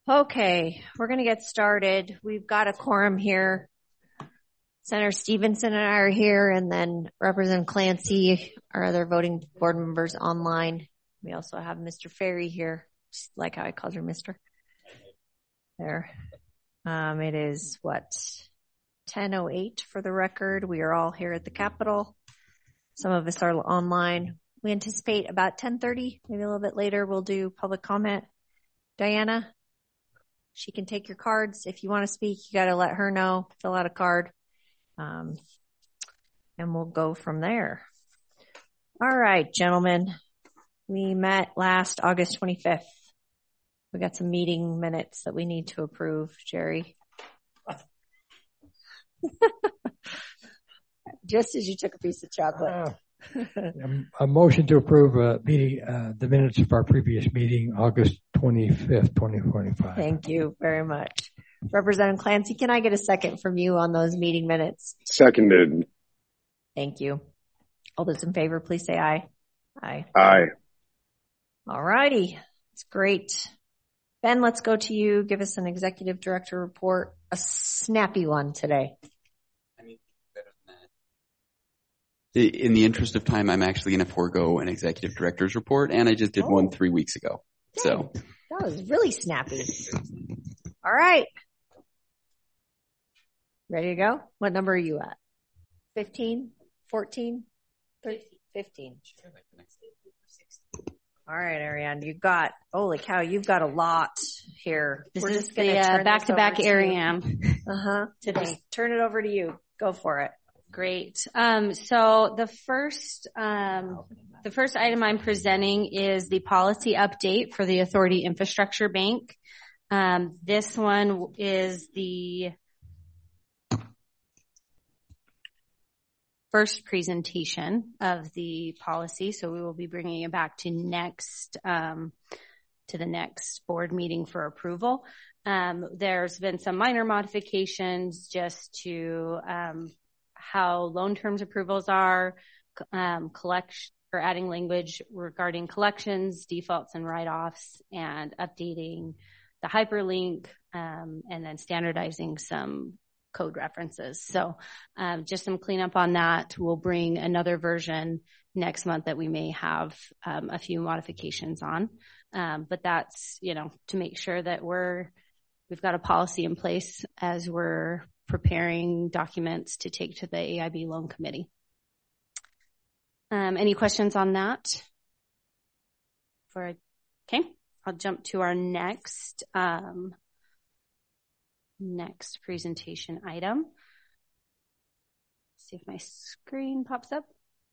Okay, we're going to get started. We've got a quorum here. Senator Stevenson and I are here, and then Representative Clancy, our other voting board members online. We also have Mr. Ferry here, just like how I called her Mr. There. It is 10:08 for the record. We are all here at the Capitol. Some of us are online. We anticipate about 10:30, maybe a little bit later, we'll do public comment. Diana? She can take your cards. If you want to speak, you got to let her know, fill out a card, and we'll go from there. All right, gentlemen. We met last August 25th. We got some meeting minutes that we need to approve, Jerry. Just as you took a piece of chocolate. A motion to approve the minutes of our previous meeting, August 25th, 2025. Thank you very much. Representative Clancy, can I get a second from you on those meeting minutes? Seconded. Thank you. All those in favor, please say aye. Aye. Aye. All righty. That's great. Ben, let's go to you. Give us an executive director report, a snappy one today. In the interest of time, I'm actually going to forego an executive director's report, and I just did one 3 weeks ago. So that was really snappy. All right. Ready to go? What number are you at? 15? 14? 13? 15. All right, Ariane, holy cow, you've got a lot here. We're just going to back-to-back Ariane. Today. Turn it over to you. Go for it. Great. So the first item I'm presenting is the policy update for the Authority Infrastructure Bank. This one is the first presentation of the policy, so we will be bringing it back to the next board meeting for approval. There's been some minor modifications just to how loan terms approvals are, adding language regarding collections, defaults, and write-offs, and updating the hyperlink, and then standardizing some code references. So just some cleanup on that. We'll bring another version next month that we may have a few modifications on. But that's, to make sure that we've got a policy in place as we're preparing documents to take to the AIB Loan Committee. Any questions on that? Okay, I'll jump to our next presentation item. See if my screen pops up.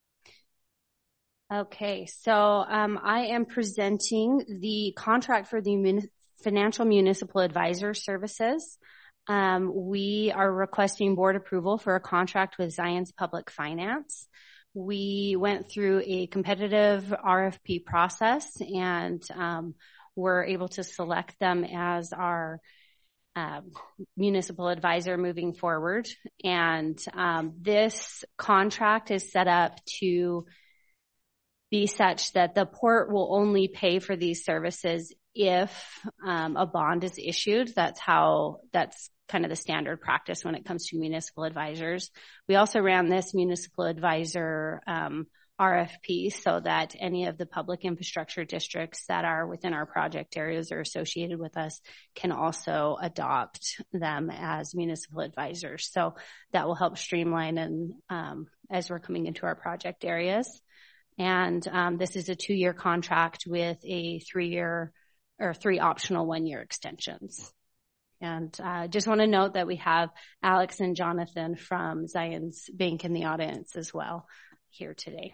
Okay, so I am presenting the contract for the Financial Municipal Advisor Services. We are requesting board approval for a contract with Zions Public Finance. We went through a competitive RFP process and were able to select them as our municipal advisor moving forward. And this contract is set up to be such that the port will only pay for these services if a bond is issued. That's kind of the standard practice when it comes to municipal advisors. We also ran this municipal advisor RFP so that any of the public infrastructure districts that are within our project areas or associated with us can also adopt them as municipal advisors. So that will help streamline and as we're coming into our project areas. And this is a 2-year contract with a 3-year or 3 optional 1-year extensions. And just want to note that we have Alex and Jonathan from Zions Bank in the audience as well here today.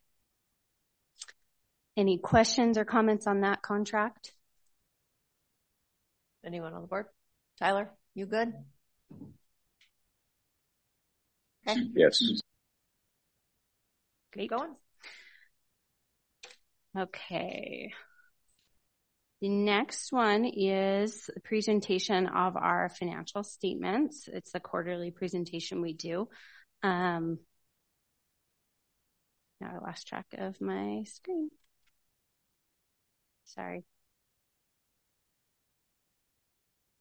Any questions or comments on that contract? Anyone on the board? Tyler, you good? Okay. Yes. Keep going. Okay. The next one is a presentation of our financial statements. It's the quarterly presentation we do. Now I lost track of my screen. Sorry.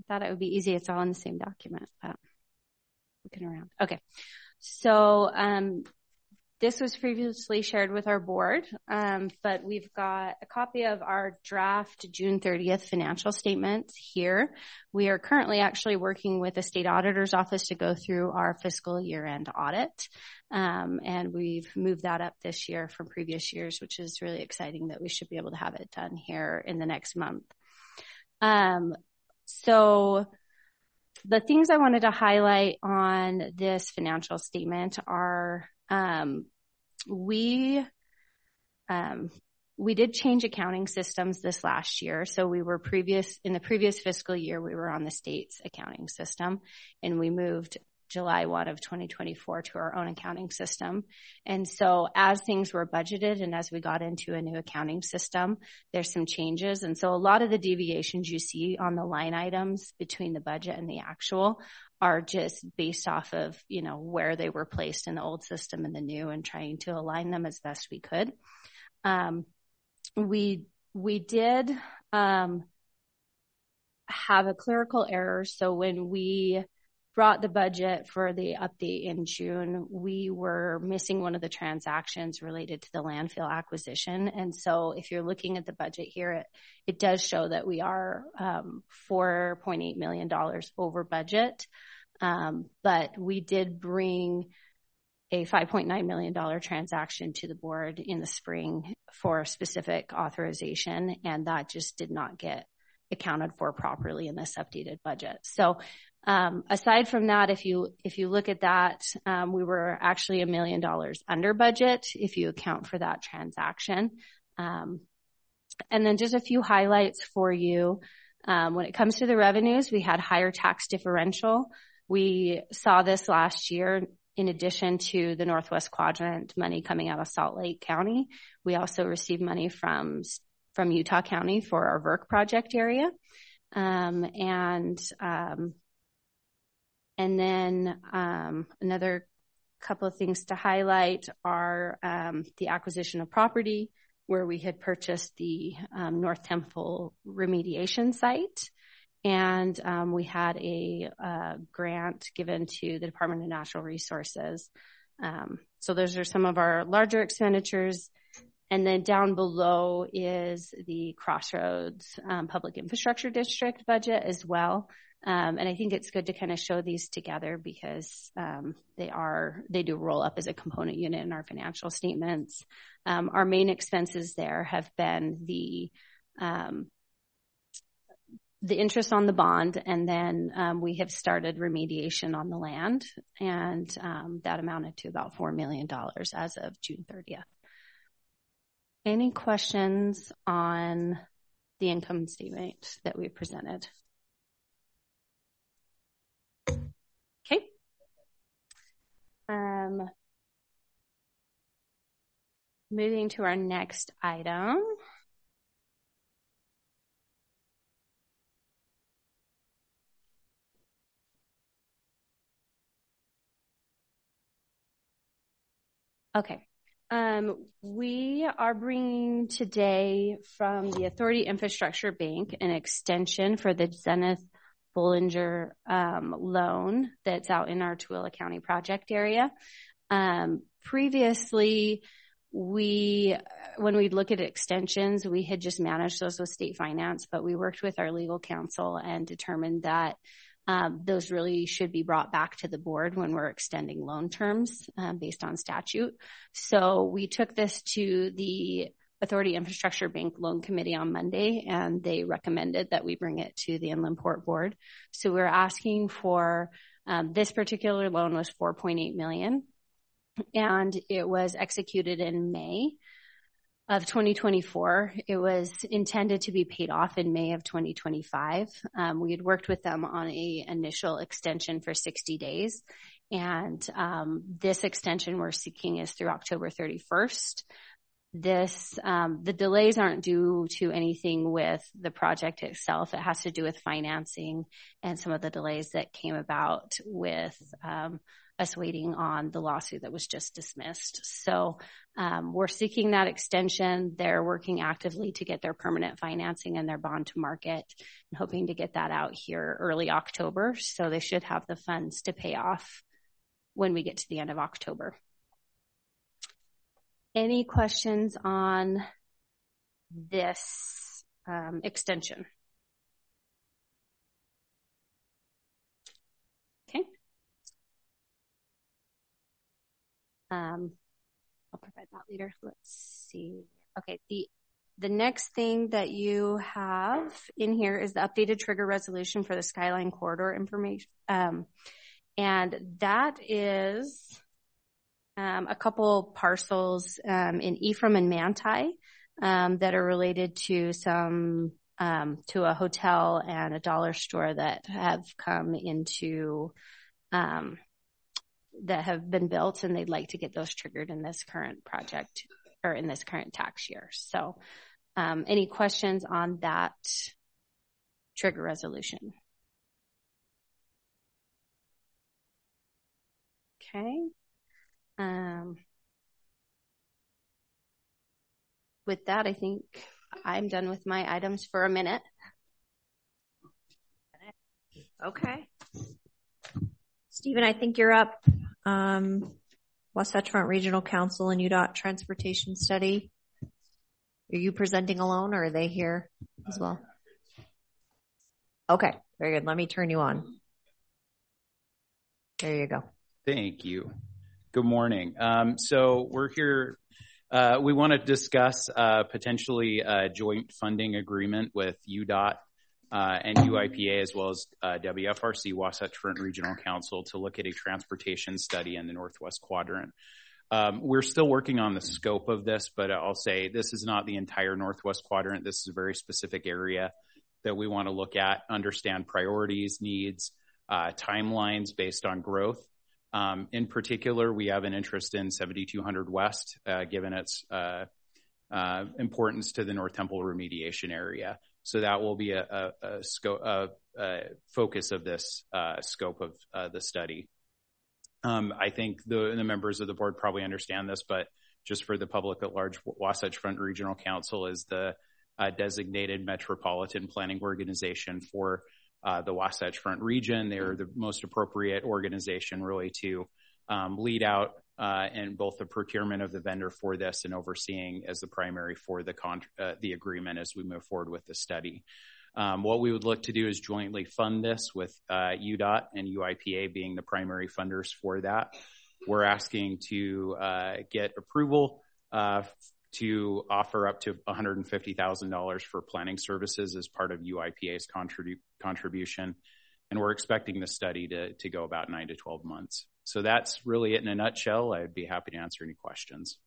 thought it would be easy. It's all in the same document, but looking around. Okay. So, this was previously shared with our board, but we've got a copy of our draft June 30th financial statements here. We are currently actually working with the state auditor's office to go through our fiscal year-end audit. And we've moved that up this year from previous years, which is really exciting that we should be able to have it done here in the next month. So the things I wanted to highlight on this financial statement are, we did change accounting systems this last year. So we were in the previous fiscal year, we were on the state's accounting system, and we moved July 1 of 2024 to our own accounting system. And so as things were budgeted and as we got into a new accounting system, there's some changes. And so a lot of the deviations you see on the line items between the budget and the actual are just based off of, where they were placed in the old system and the new, and trying to align them as best we could. We did have a clerical error. So when we brought the budget for the update in June, we were missing one of the transactions related to the landfill acquisition. And so if you're looking at the budget here, it does show that we are $4.8 million over budget. But we did bring a $5.9 million transaction to the board in the spring for specific authorization, and that just did not get accounted for properly in this updated budget. So aside from that, if you look at that, we were actually $1 million under budget if you account for that transaction. And then just a few highlights for you. When it comes to the revenues, we had higher tax differential. We saw this last year in addition to the Northwest Quadrant money coming out of Salt Lake County. We also received money from Utah County for our VERC project area. And then another couple of things to highlight are the acquisition of property, where we had purchased the North Temple remediation site. And we had a grant given to the Department of Natural Resources. So those are some of our larger expenditures. And then down below is the Crossroads Public Infrastructure District budget as well. And I think it's good to kind of show these together because they do roll up as a component unit in our financial statements. Our main expenses there have been the interest on the bond, and then we have started remediation on the land, and that amounted to about $4 million as of June 30th. Any questions on the income statement that we presented? Okay. Moving to our next item. Okay. We are bringing today from the Authority Infrastructure Bank an extension for the Zenith Bollinger loan that's out in our Tooele County project area. Previously, when we look at extensions, we had just managed those with state finance, but we worked with our legal counsel and determined that those really should be brought back to the board when we're extending loan terms based on statute. So we took this to the Authority Infrastructure Bank Loan Committee on Monday, and they recommended that we bring it to the Inland Port Board. So we're asking for this particular loan was $4.8 million, and it was executed in May of 2024. It was intended to be paid off in May of 2025. We had worked with them on a initial extension for 60 days. And this extension we're seeking is through October 31st. The delays aren't due to anything with the project itself. It has to do with financing and some of the delays that came about with us waiting on the lawsuit that was just dismissed. So we're seeking that extension. They're working actively to get their permanent financing and their bond to market, and hoping to get that out here early October. So they should have the funds to pay off when we get to the end of October. Any questions on this extension? Okay. I'll provide that later. Let's see. Okay. The next thing that you have in here is the updated trigger resolution for the Skyline Corridor information. And that is a couple parcels in Ephraim and Manti that are related to some to a hotel and a dollar store that have come into that have been built, and they'd like to get those triggered in this current project or in this current tax year. So any questions on that trigger resolution? Okay. With that, I think I'm done with my items for a minute. Okay. Stephen, I think you're up. Wasatch Front Regional Council and UDOT Transportation Study. Are you presenting alone, or are they here as well? Okay, very good. Let me turn you on. There you go. Thank you. Good morning. So we're here. We want to discuss potentially a joint funding agreement with UDOT and UIPA, as well as WFRC, Wasatch Front Regional Council, to look at a transportation study in the Northwest Quadrant. We're still working on the scope of this, but I'll say this is not the entire Northwest Quadrant. This is a very specific area that we want to look at, understand priorities, needs, timelines based on growth. In particular, we have an interest in 7200 West, given its importance to the North Temple remediation area. So that will be a focus of this scope of the study. I think the members of the board probably understand this, but just for the public at large, Wasatch Front Regional Council is the designated metropolitan planning organization for the Wasatch Front region. They're the most appropriate organization really to lead out in both the procurement of the vendor for this and overseeing as the primary for the agreement as we move forward with the study. What we would look to do is jointly fund this with UDOT and UIPA being the primary funders for that. We're asking to get approval to offer up to $150,000 for planning services as part of UIPA's contribution. And we're expecting the study to go about 9 to 12 months. So that's really it in a nutshell. I'd be happy to answer any questions.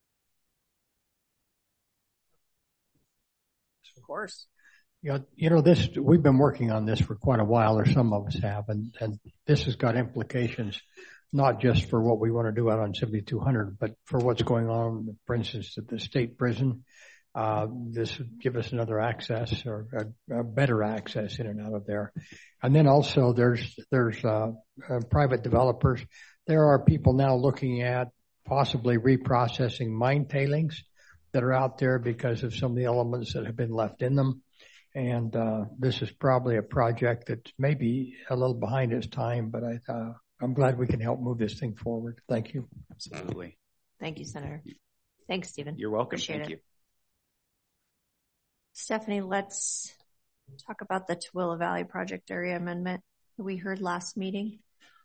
Of course. You know, this, we've been working on this for quite a while, or some of us have, and this has got implications not just for what we want to do out on 7200, but for what's going on, for instance, at the state prison. This would give us another access, or a better access in and out of there. And then also there's private developers. There are people now looking at possibly reprocessing mine tailings that are out there because of some of the elements that have been left in them. And this is probably a project that's maybe a little behind its time, but I'm glad we can help move this thing forward. Thank you. Absolutely. Thank you, Senator. Thanks, Stephen. You're welcome. Appreciate Thank you. Stephanie, let's talk about the Tooele Valley Project Area Amendment that we heard last meeting.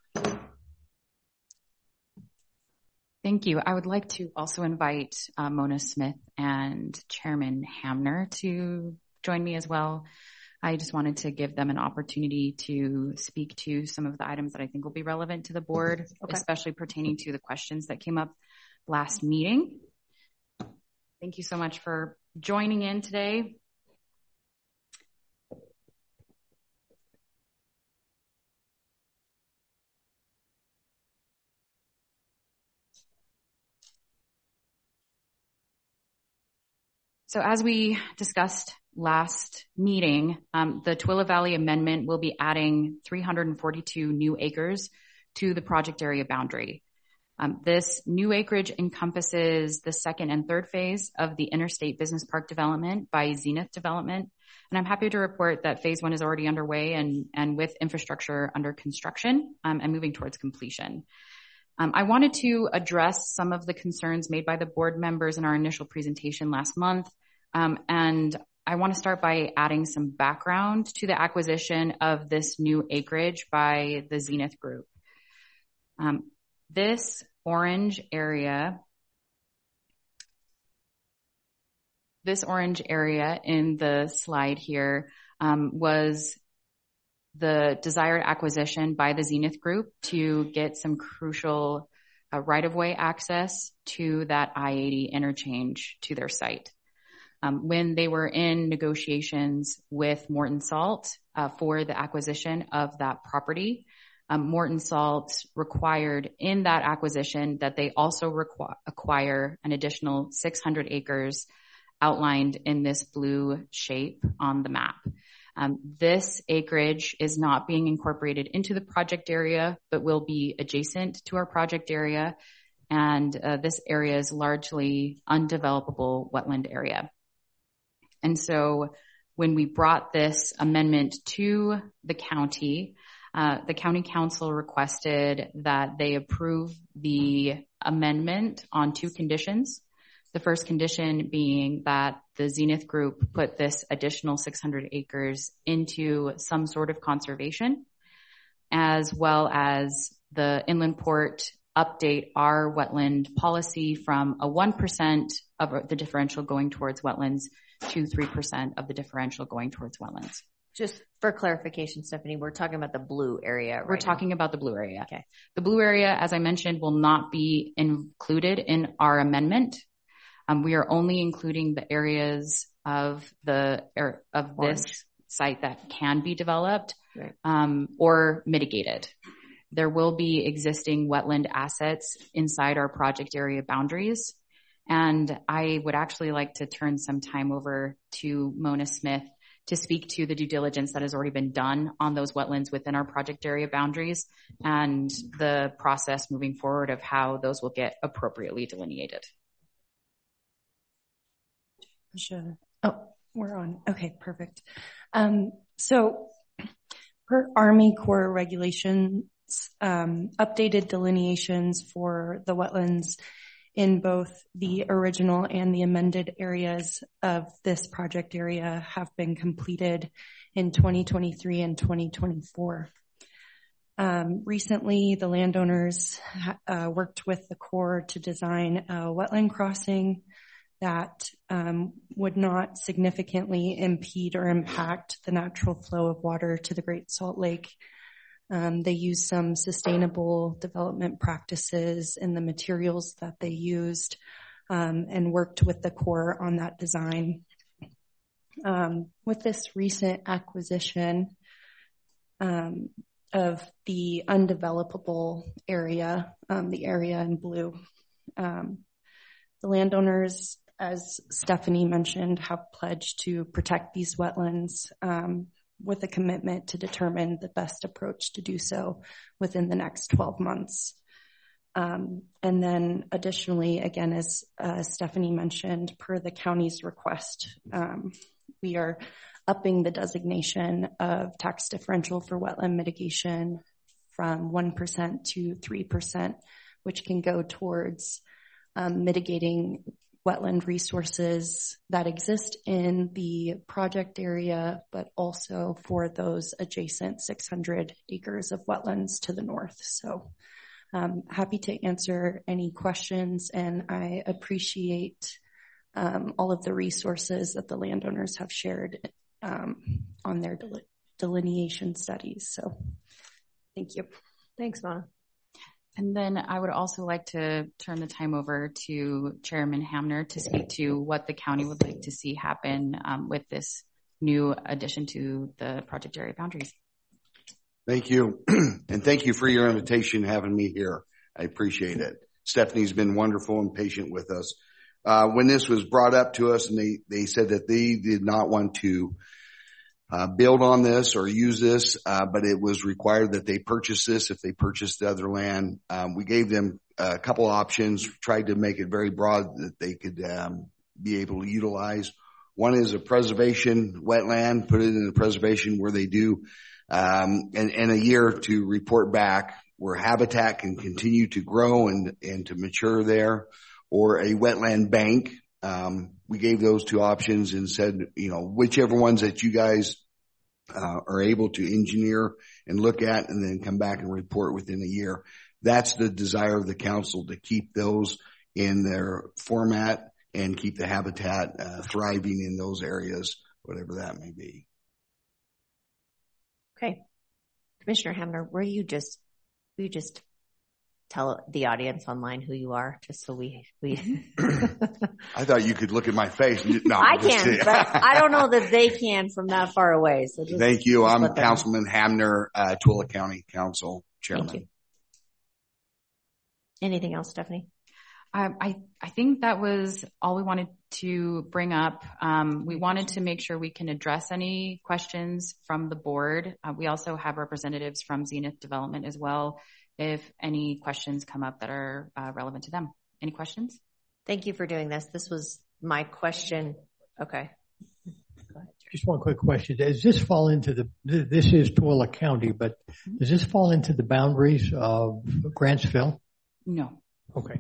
Thank you. I would like to also invite Mona Smith and Chairman Hamner to join me as well. I just wanted to give them an opportunity to speak to some of the items that I think will be relevant to the board, especially pertaining to the questions that came up last meeting. Thank you so much for joining in today. So as we discussed last meeting, the Tooele Valley Amendment will be adding 342 new acres to the project area boundary. This new acreage encompasses the second and third phase of the Interstate Business Park development by Zenith Development. And I'm happy to report that phase 1 is already underway and with infrastructure under construction and moving towards completion. I wanted to address some of the concerns made by the board members in our initial presentation last month. And I want to start by adding some background to the acquisition of this new acreage by the Zenith Group. This orange area in the slide here was the desired acquisition by the Zenith Group to get some crucial right-of-way access to that I-80 interchange to their site. When they were in negotiations with Morton Salt for the acquisition of that property, Morton Salt required in that acquisition that they also acquire an additional 600 acres outlined in this blue shape on the map. This acreage is not being incorporated into the project area, but will be adjacent to our project area. And this area is largely undevelopable wetland area. And so when we brought this amendment to the county council requested that they approve the amendment on 2 conditions. The first condition being that the Zenith Group put this additional 600 acres into some sort of conservation, as well as the Inland Port update our wetland policy from a 1% of the differential going towards wetlands to 3% of the differential going towards wetlands. Just for clarification, Stephanie, we're talking about the blue area, right? We're talking about the blue area. Okay. The blue area, as I mentioned, will not be included in our amendment. We are only including the areas of this site that can be developed, right, or mitigated. There will be existing wetland assets inside our project area boundaries. And I would actually like to turn some time over to Mona Smith to speak to the due diligence that has already been done on those wetlands within our project area boundaries and the process moving forward of how those will get appropriately delineated. Sure. Oh, we're on. Okay, perfect. So per Army Corps regulations, updated delineations for the wetlands in both the original and the amended areas of this project area have been completed in 2023 and 2024. Recently, the landowners worked with the Corps to design a wetland crossing that would not significantly impede or impact the natural flow of water to the Great Salt Lake. They used some sustainable development practices in the materials that they used and worked with the Corps on that design. With this recent acquisition of the undevelopable area, the area in blue, the landowners, as Stephanie mentioned, have pledged to protect these wetlands with a commitment to determine the best approach to do so within the next 12 months. And then additionally, again, as Stephanie mentioned, per the county's request, we are upping the designation of tax differential for wetland mitigation from 1% to 3%, which can go towards mitigating wetland resources that exist in the project area, but also for those adjacent 600 acres of wetlands to the north. So happy to answer any questions, and I appreciate all of the resources that the landowners have shared on their delineation studies. So thank you. Thanks, Mona. And then I would also like to turn the time over to Chairman Hamner to speak to what the county would like to see happen with this new addition to the project area boundaries. Thank you. And thank you for your invitation, having me here. I appreciate it. Stephanie's been wonderful and patient with us. When this was brought up to us and they said that they did not want to build on this or use this, but it was required that they purchase this if they purchased the other land. We gave them a couple options, tried to make it very broad that they could be able to utilize. One is a preservation wetland, put it in the preservation where they do, and a year to report back where habitat can continue to grow and to mature there, or a wetland bank. We gave those two options and said, whichever ones that you guys are able to engineer and look at and then come back and report within a year. That's the desire of the council, to keep those in their format and keep the habitat thriving in those areas, whatever that may be. Okay. Commissioner Hamner, will you just tell the audience online who you are, just so we I thought you could look at my face. No, I can, but I don't know that they can from that far away. So thank you. I'm Councilman Hamner, Tooele County Council Chairman. Thank you. Anything else, Stephanie? I think that was all we wanted to bring up. We wanted to make sure we can address any questions from the board. We also have representatives from Zenith Development as well, if any questions come up that are relevant to them. Any questions? Thank you for doing this. This was my question. Okay. Go ahead. Just one quick question. Does this fall into this is Tooele County, but does this fall into the boundaries of Grantsville? No. Okay.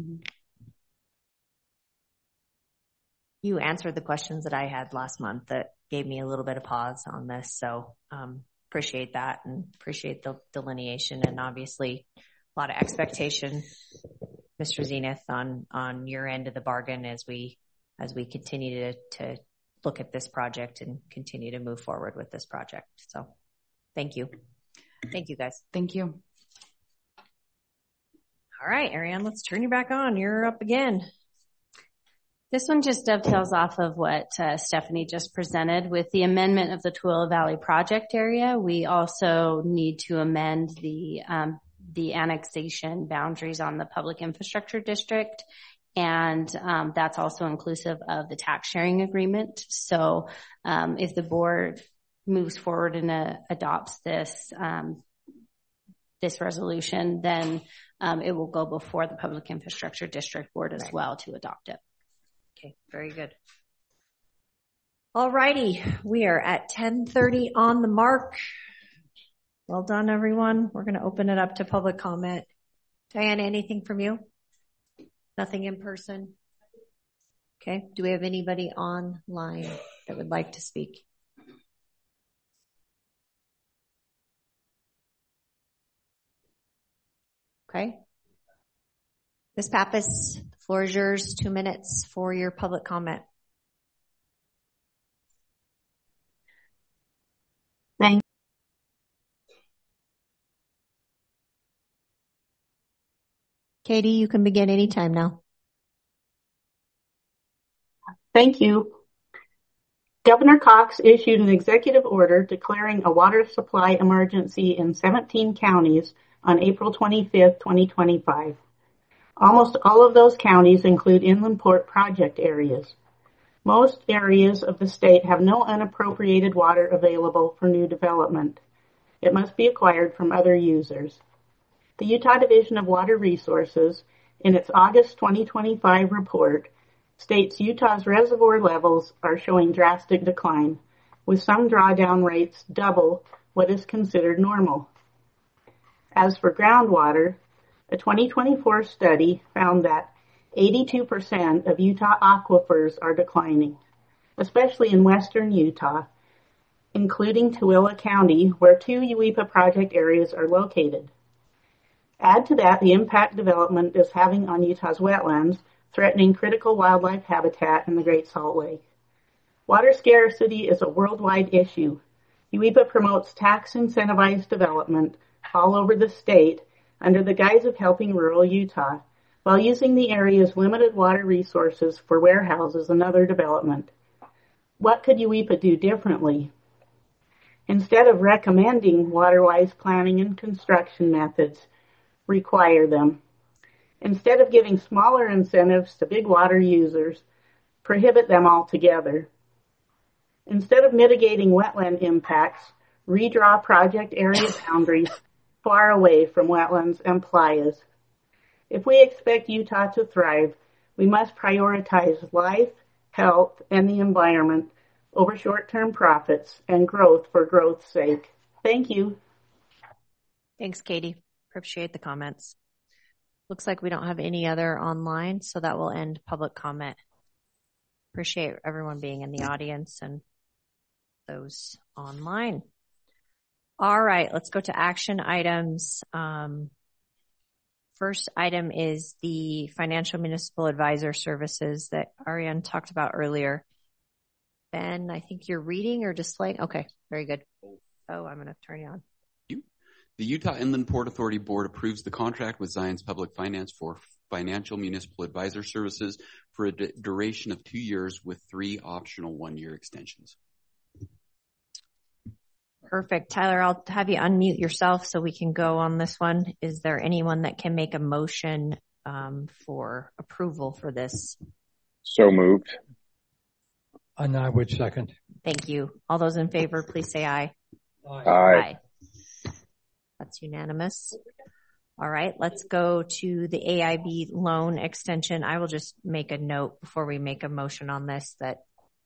You answered the questions that I had last month that gave me a little bit of pause on this. So, appreciate that and appreciate the delineation, and obviously a lot of expectation, Mr. Zenith, on your end of the bargain as we continue to look at this project and continue to move forward with this project. So thank you. Thank you, guys. Thank you. All right, Ariane, let's turn you back on. You're up again. This one just dovetails off of what Stephanie just presented. With the amendment of the Tooele Valley project area, we also need to amend the annexation boundaries on the public infrastructure district. And that's also inclusive of the tax sharing agreement. So if the board moves forward and adopts this resolution, then it will go before the public infrastructure district board as well to adopt it. Okay, very good. All righty, we are at 10:30 on the mark. Well done, everyone. We're going to open it up to public comment. Diana, anything from you? Nothing in person? Okay, do we have anybody online that would like to speak? Okay. Ms. Pappas, the floor is yours. 2 minutes for your public comment. Thank Katie, you can begin anytime now. Thank you. Governor Cox issued an executive order declaring a water supply emergency in 17 counties on April 25th, 2025. Almost all of those counties include inland port project areas. Most areas of the state have no unappropriated water available for new development. It must be acquired from other users. The Utah Division of Water Resources, in its August 2025 report, states Utah's reservoir levels are showing drastic decline, with some drawdown rates double what is considered normal. As for groundwater, a 2024 study found that 82% of Utah aquifers are declining, especially in western Utah, including Tooele County, where 2 UEPA project areas are located. Add to that the impact development is having on Utah's wetlands, threatening critical wildlife habitat in the Great Salt Lake. Water scarcity is a worldwide issue. UEPA promotes tax-incentivized development all over the state under the guise of helping rural Utah, while using the area's limited water resources for warehouses and other development. What could UEPA do differently? Instead of recommending water-wise planning and construction methods, require them. Instead of giving smaller incentives to big water users, prohibit them altogether. Instead of mitigating wetland impacts, redraw project area boundaries far away from wetlands and playas. If we expect Utah to thrive, we must prioritize life, health, and the environment over short-term profits and growth for growth's sake. Thank you. Thanks, Katie. Appreciate the comments. Looks like we don't have any other online, so that will end public comment. Appreciate everyone being in the audience and those online. All right, let's go to action items. First item is the Financial Municipal Advisor Services that Ariane talked about earlier. Ben, I think you're reading or displaying. Okay, very good. Oh, I'm going to turn you on. The Utah Inland Port Authority Board approves the contract with Zions Public Finance for Financial Municipal Advisor Services for a duration of 2 years with 3 optional 1-year extensions. Perfect. Tyler, I'll have you unmute yourself so we can go on this one. Is there anyone that can make a motion for approval for this? So moved. And I would second. Thank you. All those in favor, please say aye. Aye. That's unanimous. All right, let's go to the AIB loan extension. I will just make a note before we make a motion on this that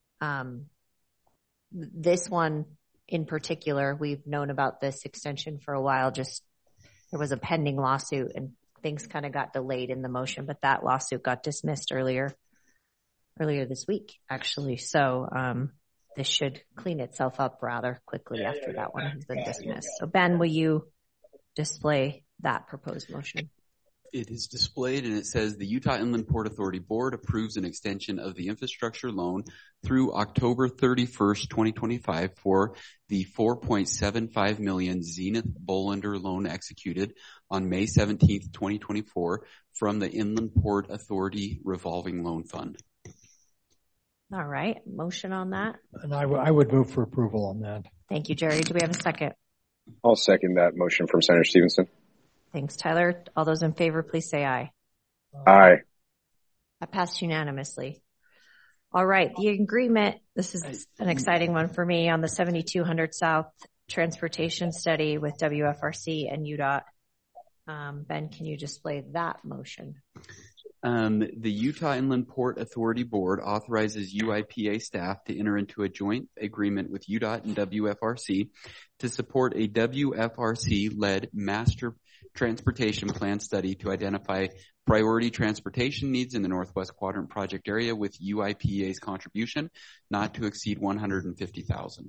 this one in particular, we've known about this extension for a while. Just there was a pending lawsuit and things kind of got delayed in the motion, but that lawsuit got dismissed earlier this week, actually. So this should clean itself up rather quickly after that one has been dismissed. So Ben, will you display that proposed motion? It is displayed and it says the Utah Inland Port Authority Board approves an extension of the infrastructure loan through October 31st, 2025 for the $4.75 million Zenith Bolander loan executed on May 17th, 2024 from the Inland Port Authority Revolving Loan Fund. All right. Motion on that. And I would move for approval on that. Thank you, Jerry. Do we have a second? I'll second that motion from Senator Stevenson. Thanks, Tyler. All those in favor, please say aye. Aye. That passed unanimously. All right. The agreement, this is an exciting one for me, on the 7200 South transportation study with WFRC and UDOT. Ben, can you display that motion? The Utah Inland Port Authority Board authorizes UIPA staff to enter into a joint agreement with UDOT and WFRC to support a WFRC-led master transportation plan study to identify priority transportation needs in the Northwest Quadrant project area with UIPA's contribution not to exceed $150,000.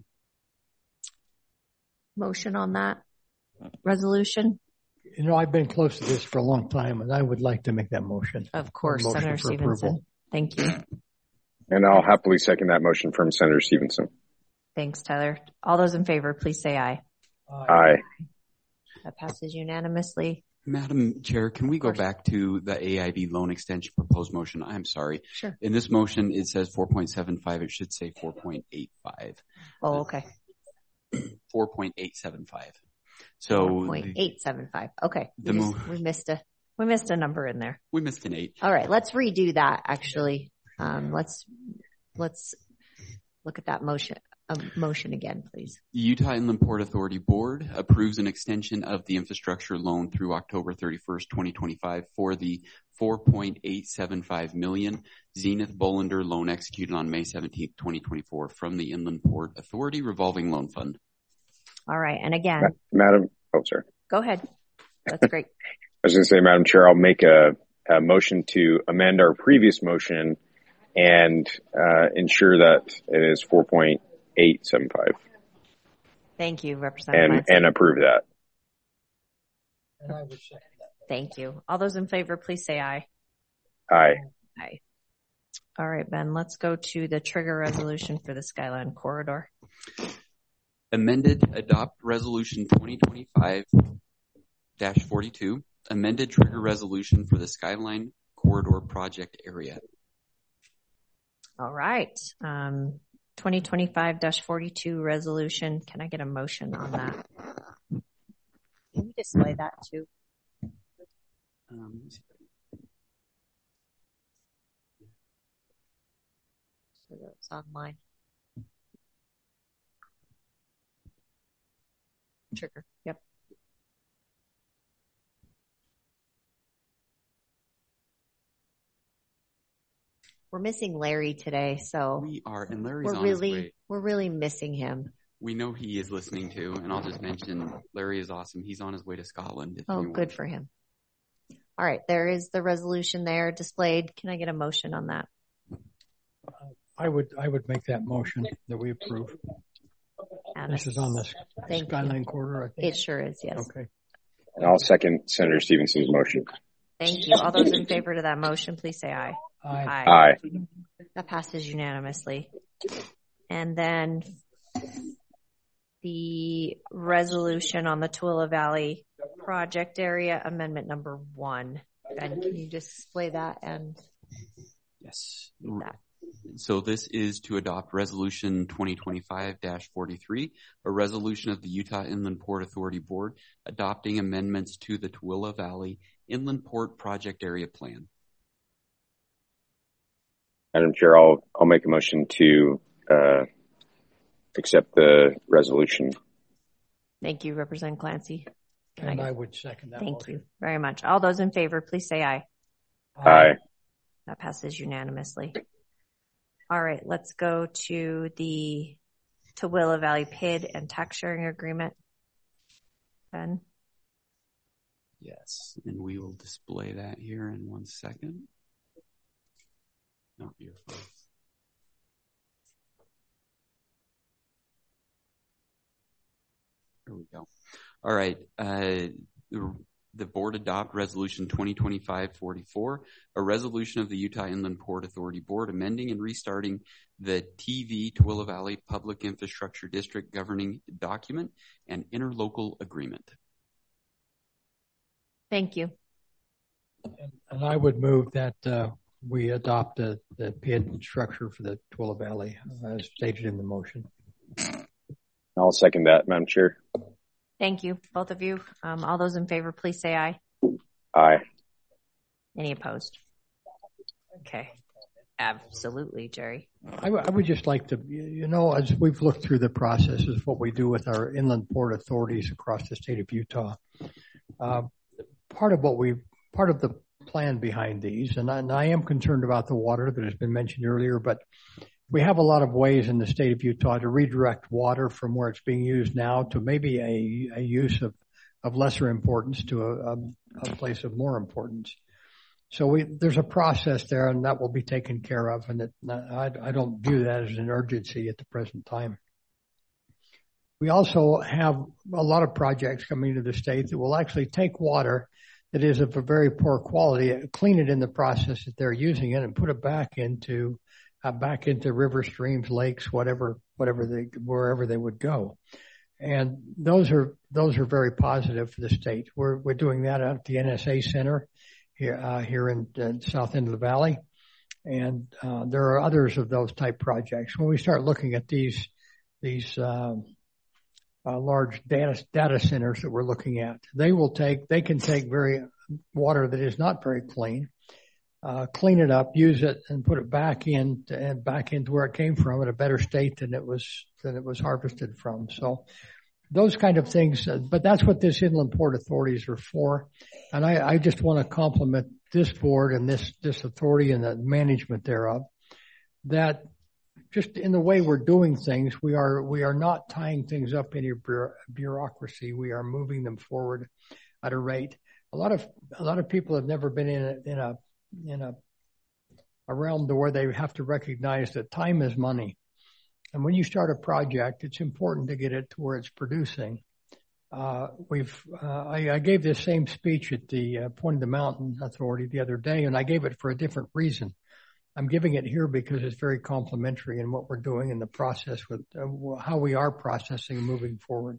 Motion on that resolution? You know, I've been close to this for a long time, and I would like to make that motion. Of course, Senator Stevenson. Thank you. And I'll happily second that motion from Senator Stevenson. Thanks, Tyler. All those in favor, please say aye. Aye. That passes unanimously. Madam Chair, can we go back to the AIB loan extension proposed motion? I'm sorry. Sure. In this motion, it says 4.75. It should say 4.85. Oh, okay. 4.875. So 4.875. Okay. We missed a number in there. We missed an 8. All right. Let's redo that actually. Let's look at that motion again, please. The Utah Inland Port Authority Board approves an extension of the infrastructure loan through October 31st, 2025 for the $4.875 million Zenith Bolander loan executed on May 17th, 2024 from the Inland Port Authority Revolving Loan Fund. All right. And again, sorry. Go ahead. That's great. I was going to say, Madam Chair, I'll make a motion to amend our previous motion and ensure that it is 4.875. Thank you, Representative. And approve that. And I would second that. Thank you. All those in favor, please say aye. Aye. Aye. All right, Ben, let's go to the trigger resolution for the Skyline Corridor. Amended Adopt Resolution 2025-42, amended trigger resolution for the Skyline Corridor project area. All right. 2025-42 resolution. Can I get a motion on that? Can you display that too? So that's online. trigger. Yep. We're missing Larry today, so we are, and Larry's on his way. We're really missing him. We know he is listening too, and I'll just mention Larry is awesome. He's on his way to Scotland. Oh, good for him. All right, there is the resolution there displayed. Can I get a motion on that? I would make that motion that we approve. This is on the Skyline Corridor, I think. It sure is, yes. Okay. And I'll second Senator Stevenson's motion. Thank you. All those in favor of that motion, please say aye. Aye. Aye. That passes unanimously. And then the resolution on the Tooele Valley project area, amendment number 1. Ben, can you display that? And yes. That. So this is to adopt Resolution 2025-43, a resolution of the Utah Inland Port Authority Board adopting amendments to the Tooele Valley Inland Port Project Area Plan. Madam Chair, I'll make a motion to accept the resolution. Thank you, Representative Clancy. And I would second that motion. Thank you very much. All those in favor, please say aye. Aye. That passes unanimously. All right, let's go to the Tooele Valley PID and tax sharing agreement. Ben? Yes, and we will display that here in 1 second. Not your fault. There we go. All right. The board adopt Resolution 2025-44, a resolution of the Utah Inland Port Authority Board amending and restarting the TV Tooele Valley Public Infrastructure District governing document and interlocal agreement. Thank you. And I would move that we adopt the PID structure for the Tooele Valley as stated in the motion. I'll second that, Madam Chair. Thank you, both of you. All those in favor, please say aye. Aye. Any opposed? Okay. Absolutely, Jerry. I would just like to, as we've looked through the processes, what we do with our inland port authorities across the state of Utah, part of the plan behind these, and I am concerned about the water that has been mentioned earlier, but we have a lot of ways in the state of Utah to redirect water from where it's being used now to maybe a use of lesser importance to a place of more importance. So there's a process there, and that will be taken care of, and I don't view that as an urgency at the present time. We also have a lot of projects coming to the state that will actually take water that is of a very poor quality, clean it in the process that they're using it, and put it back into river, streams, lakes, wherever they would go. And those are very positive for the state. We're doing that at the NSA Center here in south end of the valley. And there are others of those type projects. When we start looking at these large data centers that we're looking at, they can take water that is not very clean, clean it up, use it, and put it back into where it came from in a better state than it was harvested from. So those kind of things, but that's what this inland port authorities are for. And I just want to compliment this board and this authority and the management thereof, that just in the way we're doing things, we are not tying things up in bureaucracy. We are moving them forward at a rate. A lot of people have never been in a realm to where they have to recognize that time is money. And when you start a project, it's important to get it to where it's producing. I gave this same speech at the Point of the Mountain Authority the other day, and I gave it for a different reason. I'm giving it here because it's very complimentary in what we're doing in the process with how we are processing and moving forward.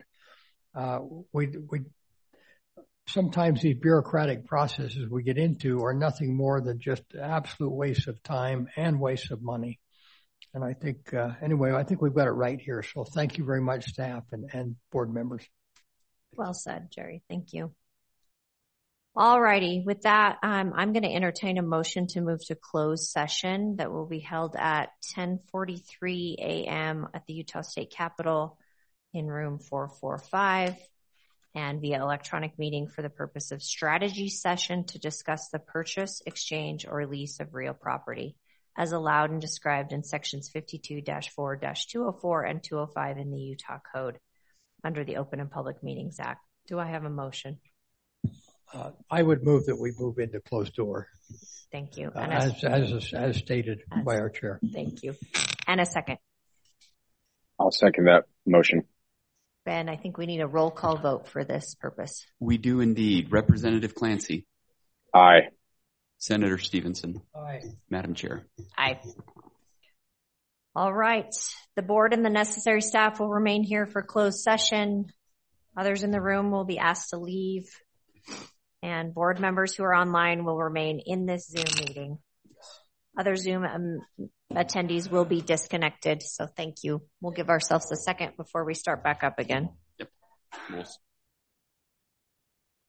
Sometimes these bureaucratic processes we get into are nothing more than just absolute waste of time and waste of money. And I think, I think we've got it right here. So thank you very much, staff and board members. Well said, Jerry. Thank you. All righty. With that, I'm going to entertain a motion to move to closed session that will be held at 10:43 a.m. at the Utah State Capitol in room 445. and via electronic meeting for the purpose of strategy session to discuss the purchase, exchange, or lease of real property, as allowed and described in sections 52-4-204 and 205 in the Utah Code under the Open and Public Meetings Act. Do I have a motion? I would move that we move into closed door. Thank you. As stated by our chair. Thank you. And a second. I'll second that motion. Ben, I think we need a roll call vote for this purpose. We do indeed. Representative Clancy. Aye. Senator Stevenson. Aye. Madam Chair. Aye. All right. The board and the necessary staff will remain here for closed session. Others in the room will be asked to leave. And board members who are online will remain in this Zoom meeting. Other Zoom attendees will be disconnected. So thank you. We'll give ourselves a second before we start back up again. Yep.